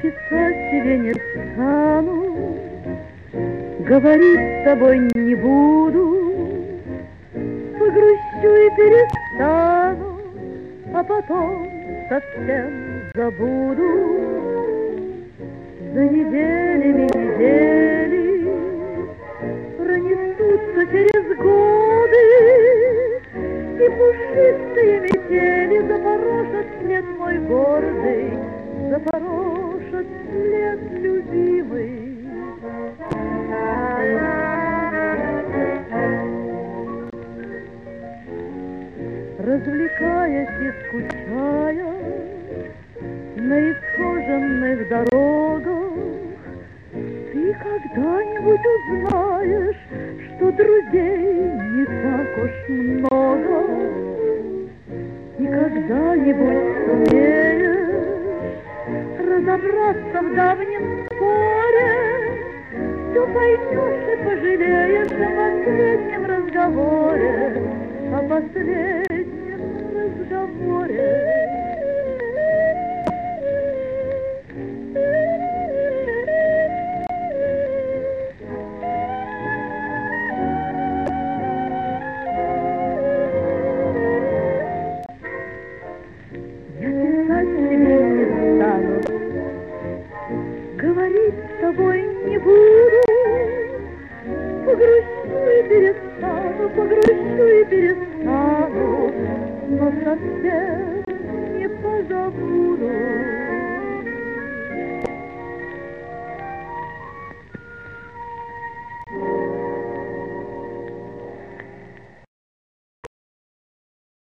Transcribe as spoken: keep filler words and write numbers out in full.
писать тебе не стану, говорить с тобой не буду, погрущу и перестану, а потом совсем забуду. За неделями недели пронесутся через годы, и пушистые метели запорошат след мой гордый, запорошат след любимый. Развлекаясь и скучая на исхоженных дорогах, ты когда-нибудь узнаешь, что друзей не так уж много, и когда-нибудь сумеешь разобраться в давнем споре, все поймешь и пожалеешь о последнем разговоре, о последнем